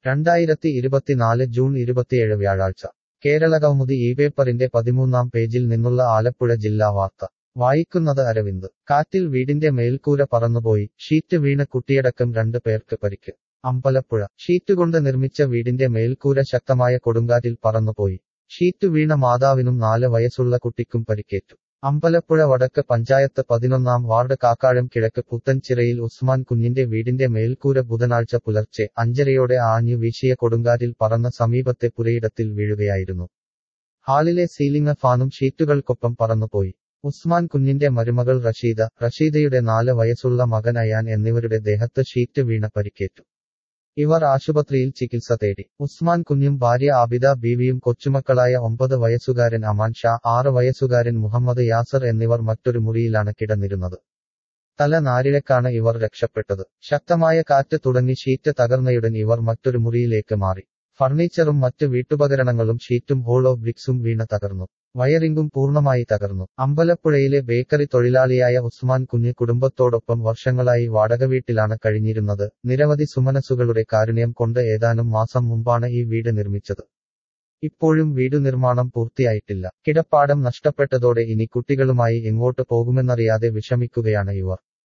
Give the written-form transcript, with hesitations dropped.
2024 June 27 വ്യാഴാഴ്ച കേരളകൗമുദി ഈ പേപ്പറിന്റെ 13-ാം പേജിൽ നിന്നുള്ള ആലപ്പുഴ ജില്ലാ വാർത്ത വായിക്കുന്നത് അരവിന്ദ്. കാറ്റിൽ വീടിന്റെ മേൽക്കൂര പറന്നുപോയി, ഷീറ്റ് വീണ് കുട്ടിയടക്കം 2 പേർക്ക് പരിക്ക്. അമ്പലപ്പുഴ. ഷീറ്റുകൊണ്ട് നിർമ്മിച്ച വീടിന്റെ മേൽക്കൂര ശക്തമായ കൊടുങ്കാറ്റിൽ പറന്നുപോയി. ഷീറ്റ് വീണ മാതാവിനും 4 വയസ്സുള്ള കുട്ടിക്കും പരിക്കേറ്റു. അമ്പലപ്പുഴ വടക്ക് പഞ്ചായത്ത് 11-ാം വാർഡ് കാക്കാഴം കിഴക്ക് പുത്തൻചിറയിൽ ഉസ്മാൻ കുഞ്ഞിന്റെ വീടിന്റെ മേൽക്കൂര ബുധനാഴ്ച പുലർച്ചെ 5:30-യോടെ ആഞ്ഞു വീശിയ കൊടുങ്കാറ്റിൽ പറന്ന് സമീപത്തെ പുരയിടത്തിൽ വീഴുകയായിരുന്നു. ഹാളിലെ സീലിംഗ് ഫാനും ഷീറ്റുകൾക്കൊപ്പം പറന്നുപോയി. ഉസ്മാൻ കുഞ്ഞിന്റെ മരുമകൾ റഷീദയുടെ 4 വയസ്സുള്ള മകൻ അയാൻ എന്നിവരുടെ ദേഹത്ത് ഷീറ്റ് വീണ പരിക്കേറ്റു. ഇവർ ആശുപത്രിയിൽ ചികിത്സ തേടി. ഉസ്മാൻ കുഞ്ഞും ഭാര്യ ആബിദ ബീവിയും കൊച്ചുമക്കളായ 9 വയസ്സുകാരൻ അമാൻ ഷാ, 6 വയസ്സുകാരൻ മുഹമ്മദ് യാസർ എന്നിവർ മറ്റൊരു മുറിയിലാണ് കിടന്നിരുന്നത്. തല നാരിഴക്കാണ് ഇവർ രക്ഷപ്പെട്ടത്. ശക്തമായ കാറ്റ് തുടങ്ങി ഷീറ്റ് തകർന്നയുടൻ ഇവർ മറ്റൊരു മുറിയിലേക്ക് മാറി. ഫർണിച്ചറും മറ്റ് വീട്ടുപകരണങ്ങളും ഷീറ്റും ഹോളോ ബ്രിക്സും വീണ് തകർന്നു. വയറിംഗും പൂർണ്ണമായി തകർന്നു. അമ്പലപ്പുഴയിലെ ബേക്കറി തൊഴിലാളിയായ ഉസ്മാൻ കുഞ്ഞ് കുടുംബത്തോടൊപ്പം വർഷങ്ങളായി വാടകവീട്ടിലാണ് കഴിഞ്ഞിരുന്നത്. നിരവധി സുമനസുകളുടെ കാരുണ്യം കൊണ്ട് ഏതാനും മാസം മുമ്പാണ് ഈ വീട് നിർമ്മിച്ചത്. ഇപ്പോഴും വീടു നിർമ്മാണം പൂർത്തിയായിട്ടില്ല. കിടപ്പാടം നഷ്ടപ്പെട്ടതോടെ ഇനി കുട്ടികളുമായി എങ്ങോട്ട് പോകുമെന്നറിയാതെ വിഷമിക്കുകയാണ് ഇവർ.